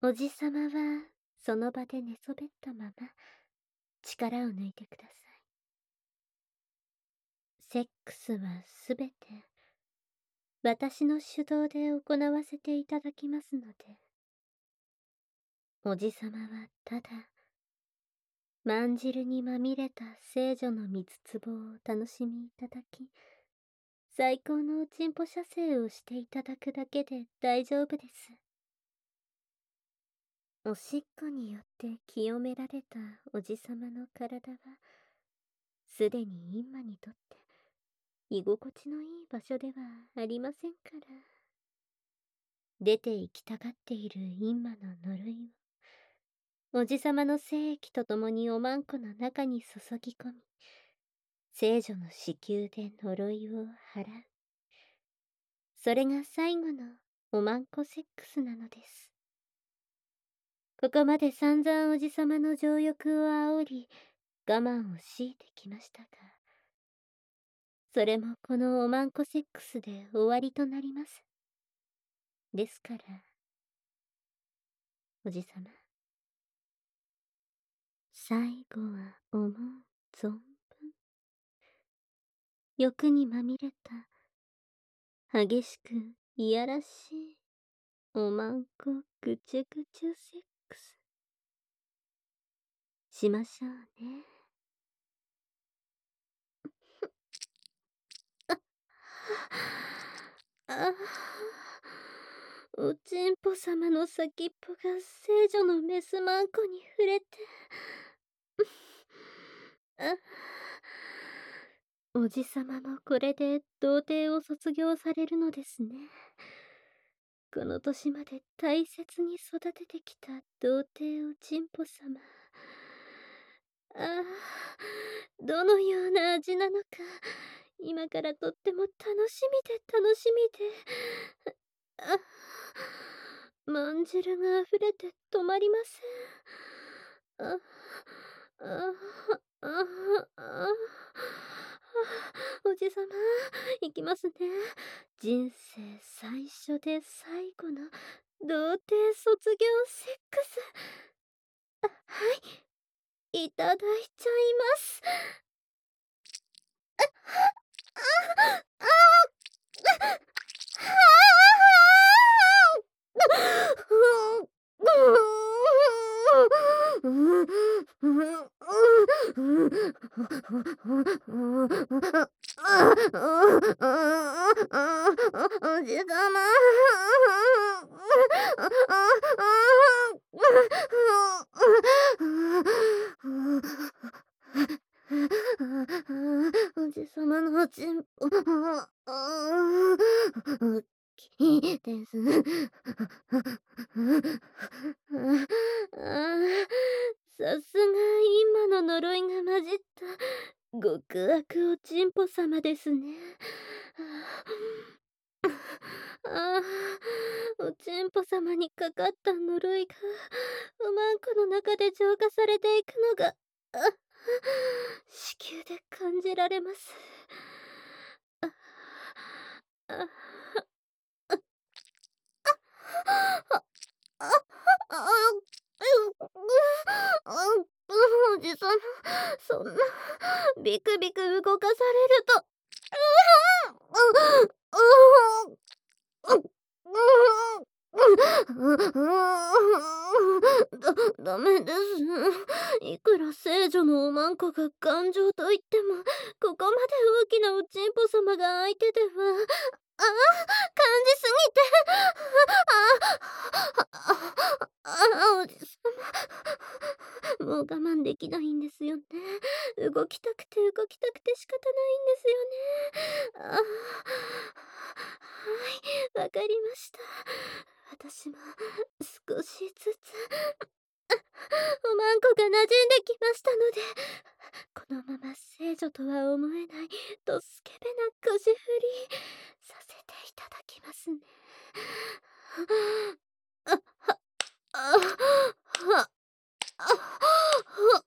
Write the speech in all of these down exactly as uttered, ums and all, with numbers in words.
おじさまはその場で寝そべったまま力を抜いてください。セックスはすべて私の主導で行わせていただきますので、おじさまはただまんじるにまみれた聖女の水壺をお楽しみいただき、最高のおちんぽ射精をしていただくだけで大丈夫です。おしっこによって清められたおじさまの体は、すでにインマにとって居心地のいい場所ではありませんから。出て行きたがっているインマの呪いを、おじさまの精液とともにおまんこの中に注ぎ込み、聖女の子宮で呪いを払う。それが最後のおまんこセックスなのです。ここまで散々おじさまの情欲を煽り、我慢を強いてきましたが、それもこのおまんこセックスで終わりとなります。ですから、おじさま、最後は思う存分、欲にまみれた、激しくいやらしい、おまんこぐちゅぐちゅセックス、しましょうね。ああ、おちんぽ様の先っぽが聖女のメスマンコに触れてあ、おじさまもこれで童貞を卒業されるのですね。この年まで大切に育ててきた童貞おちんぽ様。ああ、どのような味なのか、今からとっても楽しみで楽しみで。あ、まんじるが溢れて止まりません。あ、あ、あ、あ、おじさま、いきますね。人生最初で最後の童貞卒業セックス。あ、はい、いただいちゃいます。あ、あ、あ、あ、おじさま。おじさまのおちんぽ、大きいです。さすが今の呪いが混じった極悪おちんぽ様ですね。ああ、おちんぽ様にかかった呪いがおまんこの中で浄化されていくのが、あ、子宮で感じられます。あ、あ、あ、あ、あ、あ、おじさま、そんなビクビク動かされると、だ、ダメです。いくら聖女のおまんこが頑丈と言っても、ここまで大きなおちんぽ様が相手では、ああ、感じすぎて、ああ、ああ、おじさま、もう我慢できないんですよね。動きたくて動きたくて仕方ないんですよね。ああ、はい、わかりました。私も少しずつおまんこが馴染んできましたので、このまま聖女とは思えないとスケベな腰振りさせていただきますね。あ、は、あ、は、あ、は、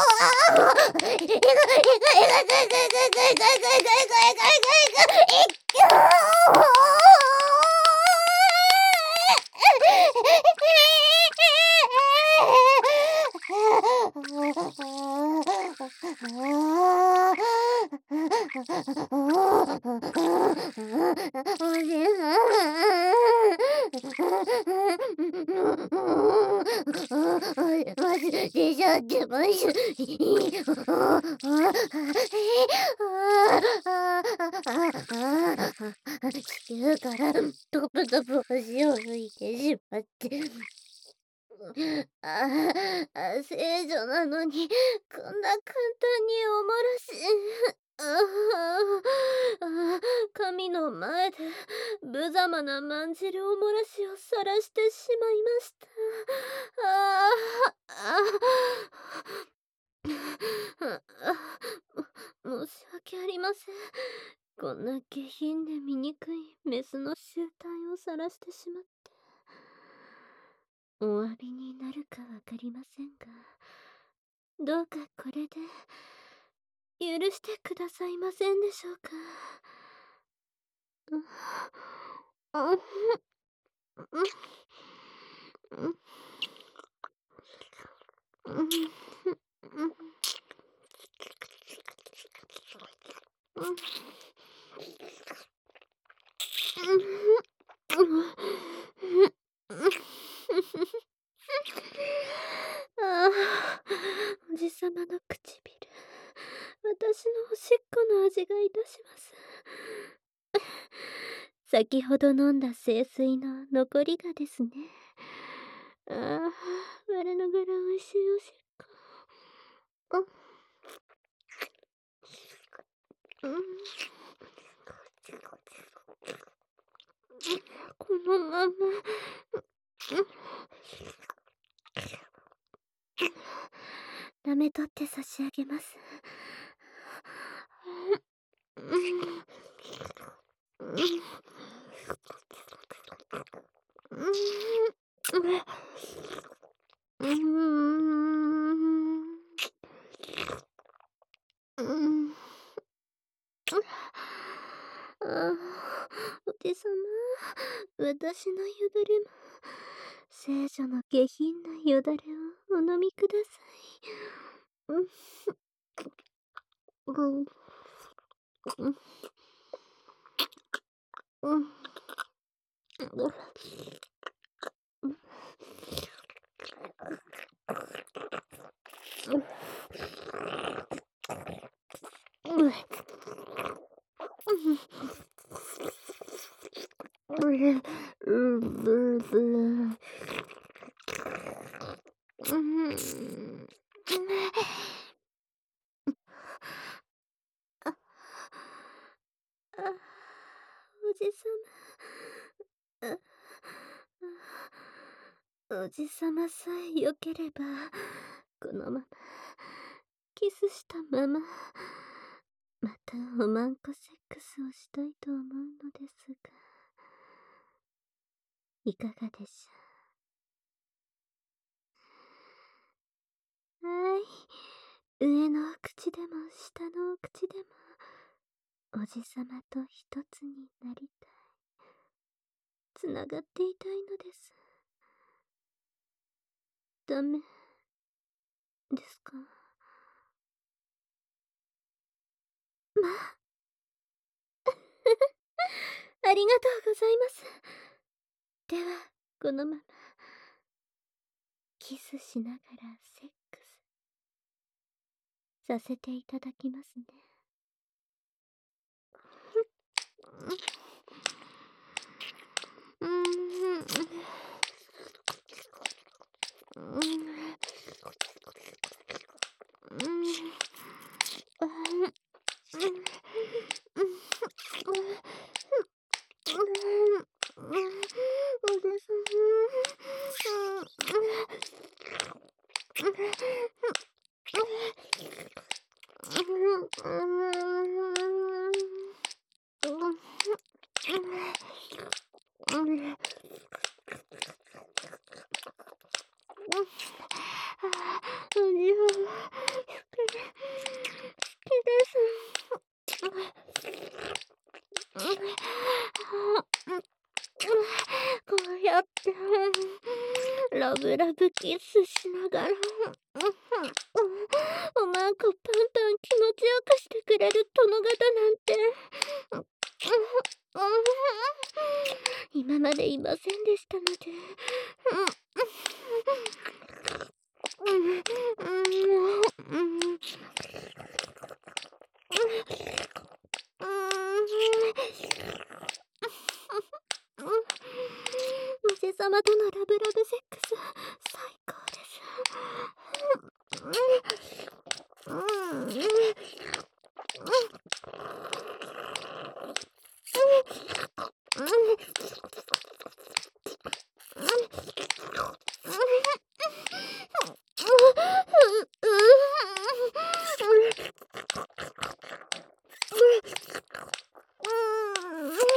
マジ出ちゃってます。地球からトプトプ星を吹いてしまって。ああ、聖女なのにこんな簡単におもらし。ああ、神の前で無様なまんじるおもらしを晒してしまいました。ああ、ああ、申し訳ありません。 こんな下品で醜いメスの醜態を晒してしまって、お詫びになるかわかりませんが、どうかこれで許してくださいませんでしょうか。うんうんうんうんああ、おじさまの唇、私のおしっこの味がいたします。先ほど飲んだ清水の残りがですね。ああ、我ながら美味しいおしっこ。うん、うん、このまま、舐めとって差し上げます。うん、うん、うん、うん、ああ、おじさま、私のよだれも、聖女の下品なよだれをお飲みください。うん、うん、うん、うん、うん、あ、おじさま、おじさまさえよければ、このまま、キスしたまま、またおまんこセックスをしたいと思うのですが、いかがでしょう。はい、上のお口でも下のお口でも、おじさまと一つになりたい。つながっていたいのです。ダメですか。まあありがとうございます。では、このまま、キスしながらセックスさせていただきますね。うん、うん、うん、うん、こうやってラブラブキスしながらおまんこパンパン気持ちよくしてくれる殿方なんて今までいませんでしたので。おじさまとのラブラブセックス最高です。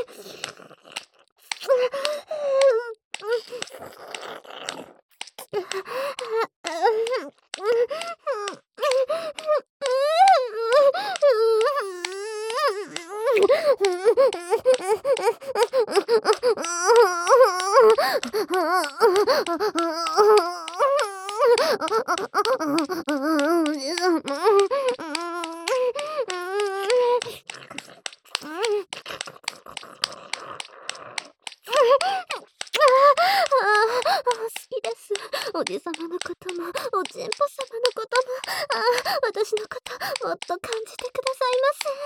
きです。おじさまのことも、おちんぽさまのことも、ああ、私のこともっと感じてくださいませ。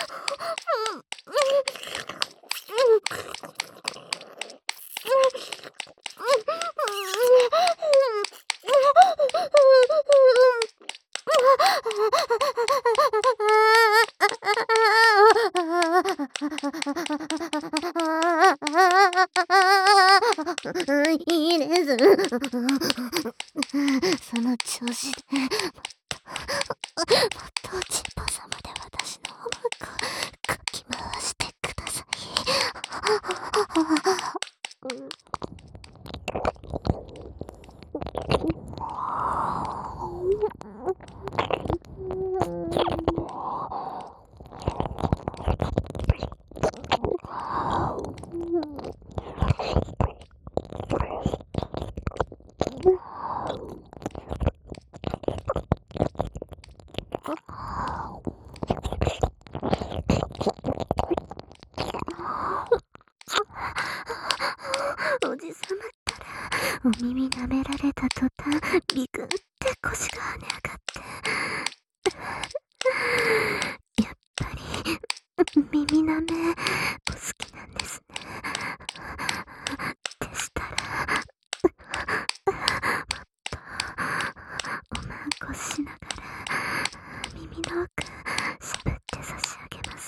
いいです。その調子で、もっと、もっとおちんぽさまで私の方をかき回してください。おじさまったら、お耳舐められた途端、ビクンって腰が跳ね上がって。やっぱり、耳舐め、お好きなんですね。でしたら、もっと、おまんこしながら、耳の奥、しゃぶって差し上げます。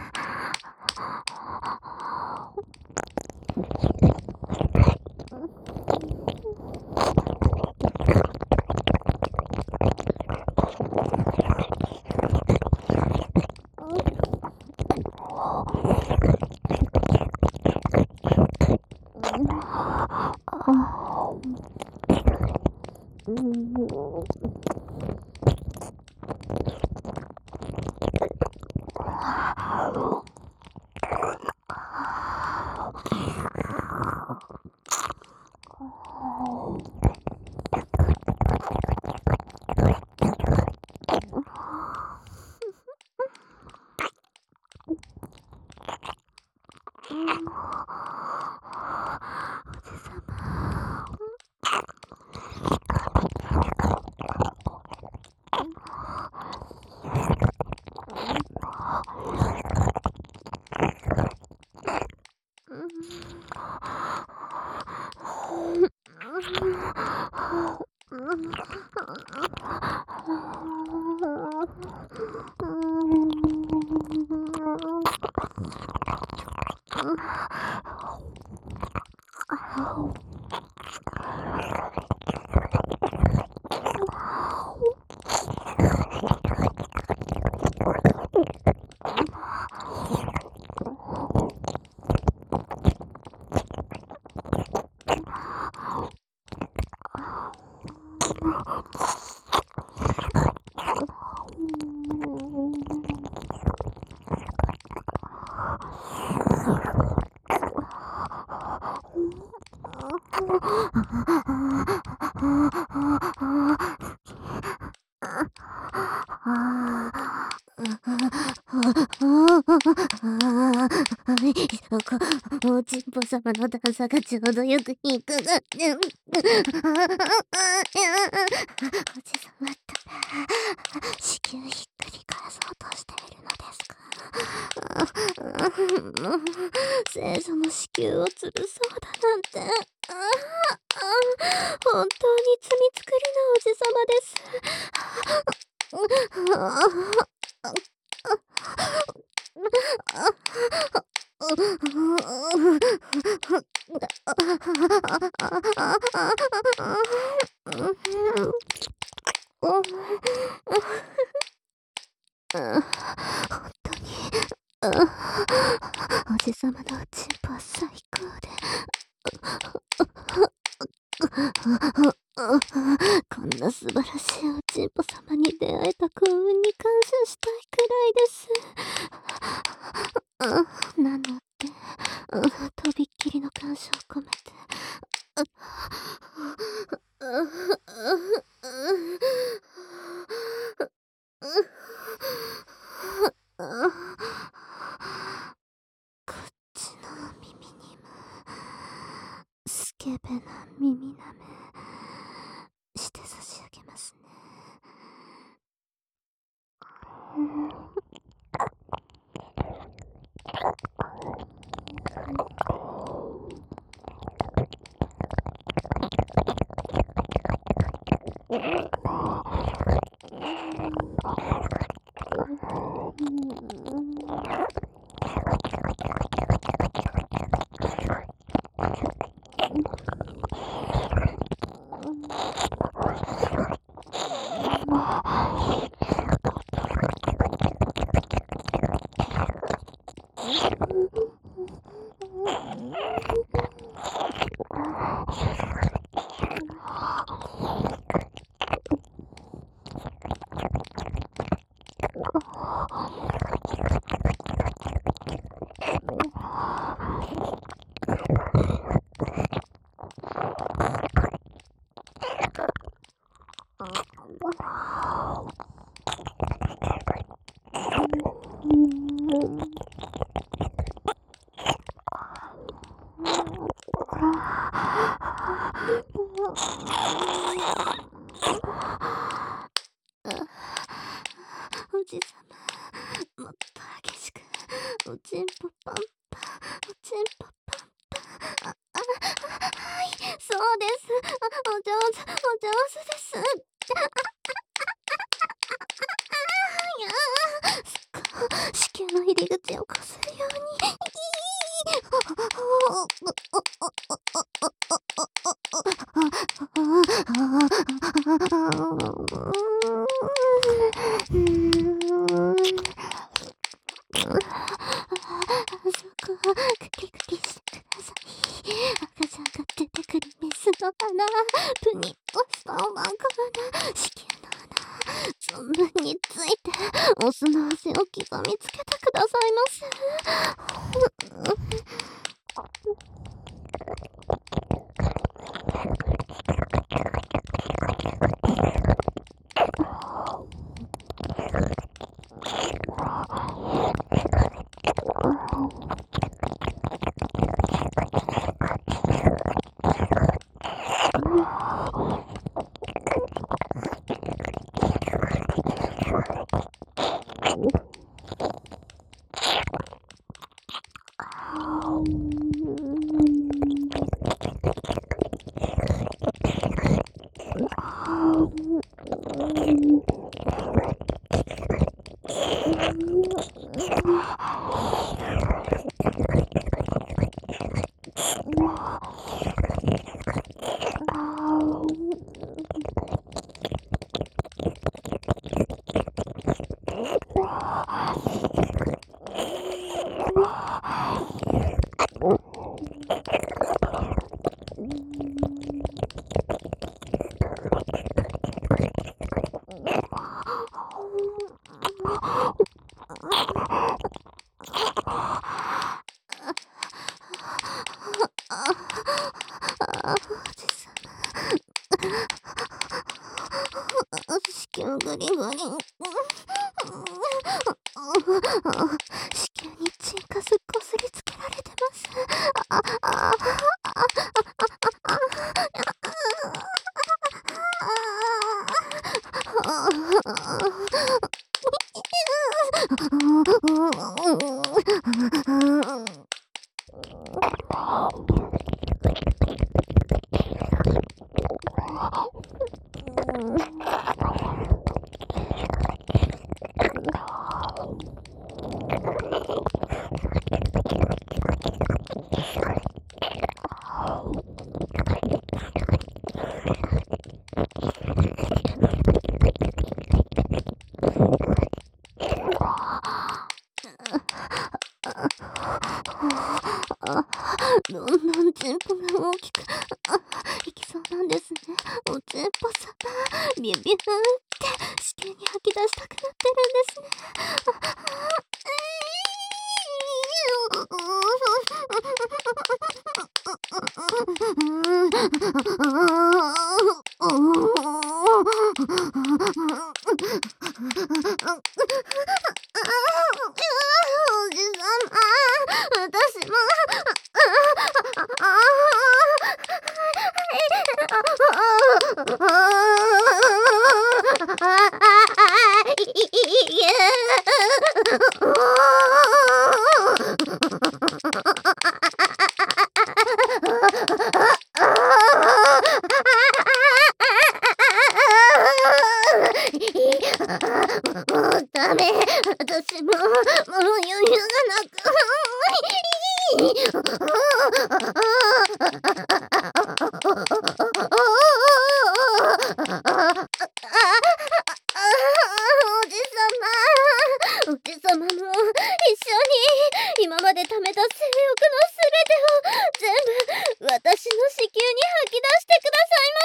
おちんぽさまの段差がちょうどよくいくがっておじさまったら子宮ひっくり返そうとしているのですか。聖書の子宮を潰そうだなんて、本当に罪作りなおじさまです。本当におじさまのチンポは最高で。こんな素晴らしいおちんぽ様に出会えた幸運に感謝したいくらいです。なので、とびっきりの感謝を込めて。こっちの耳にもスケベな耳なめして差し上げますね。おじさま、もっと激しく、おちんぽパンパン、おちんぽパンパン。あ、あ、はい、そうです。お上手、お上手です。いやー、そっか、子宮の入り口をこするように。そこ、クキクキしてください。赤ちゃんが出てくるメスの穴、プニッとしたおまんこ穴、子宮の穴、存分について、オスの足を刻みつけてくださいませ。 どんどんチンポが大きく、あ、いきそうなんですね。おチンポさん、ビュビューって子宮に吐き出したくなってるんですね。あ、あ、えおじさま、私も、もうダメ。私も、もう余裕がなく。おじさま、おじさまも一緒に今まで貯めた性欲のすべてを全部私の子宮に吐き出してくださいま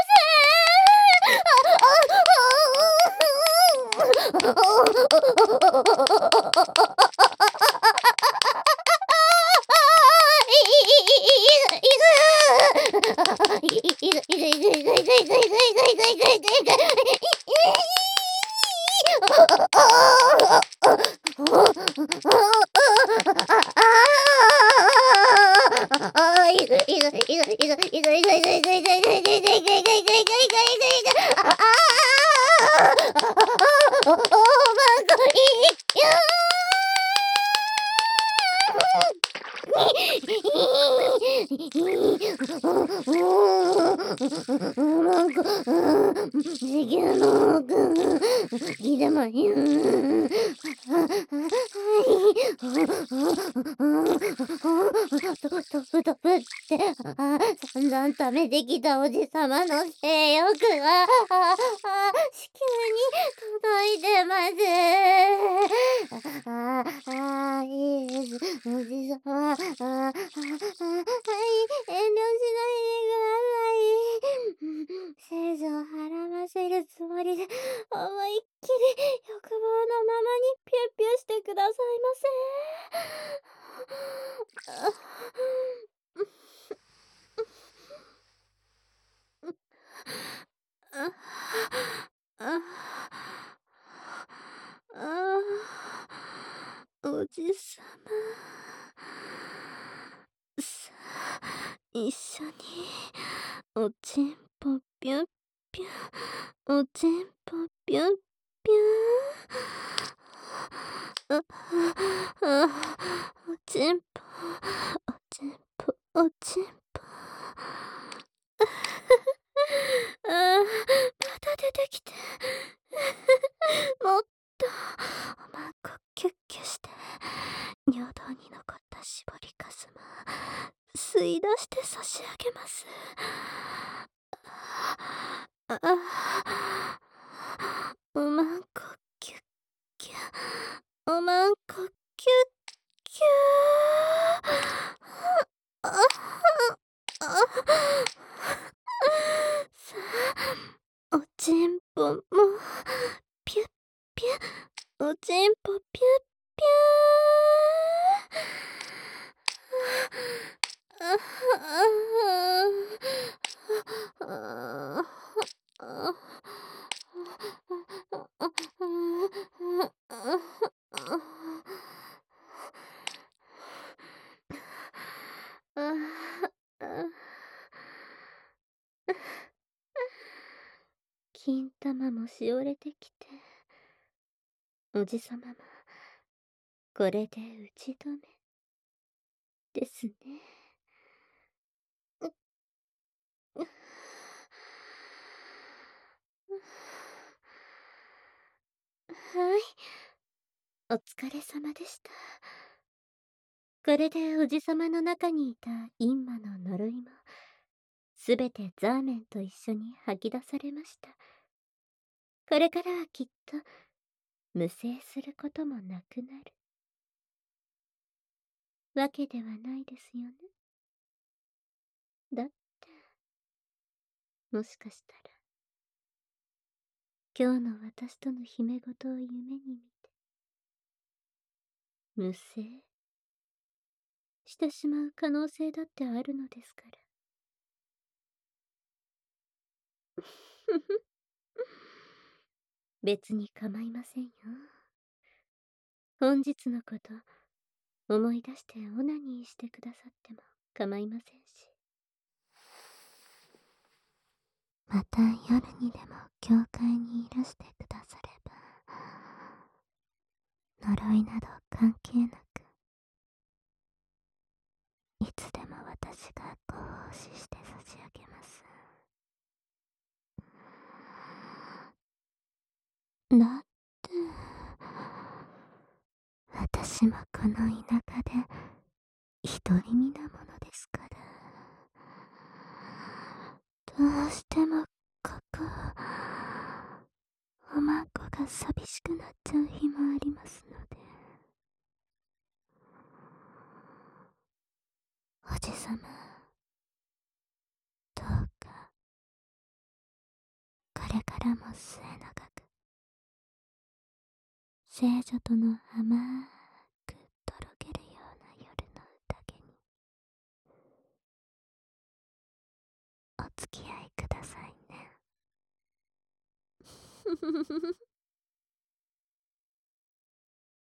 なんか、地球の奥、聞いてまいん。トフトフトフって、散々溜めてきたおじさまの性欲が、子宮に届いてます。ああ、いいです。おじさま、ああ、はい、遠慮しないでください。精子を孕ませるつもりで、思いっきり欲望のままにピュッピュしてくださいませ。ああああ、おじさま。さあ、一緒に、おちんぽぴゅんぴゅん、おちんぽぴゅんぴゅん。あ、あ、おちんぽ、おちんぽ、おちんぽ。ああ、また出てきて。もっと、おまんこキュッキュして、尿道に残った絞りかすも、吸い出して差し上げます。ああ、おまんこキュッキュ、おまんこキュッキュああさあ、おちんぽもピュッピュ、おちんぽピュッピュあああ金玉もしおれてきて、おじさまもこれで打ち止めですね。はい、お疲れ様でした。これでおじさまの中にいた陰魔の呪いも、すべてザーメンと一緒に吐き出されました。これからはきっと、無制することもなくなる。わけではないですよね。 もしかしたら、今日の私との姫事を夢に見て、無声してしまう可能性だってあるのですから。ふふ。別に構いませんよ。本日のこと、思い出してオナニーしてくださっても構いませんし。また夜にでも教会にいらしてくだされば、呪いなど関係なく、いつでも私がご奉仕して差し上げます。だって、私もこの田舎で独り身なものですから、どうしてもここ、おまんこが寂しくなっちゃう日もありますので。おじさま、どうかこれからも末永く聖女との甘くとろけるような夜の宴にお付き合いくださいね。ふふふふ。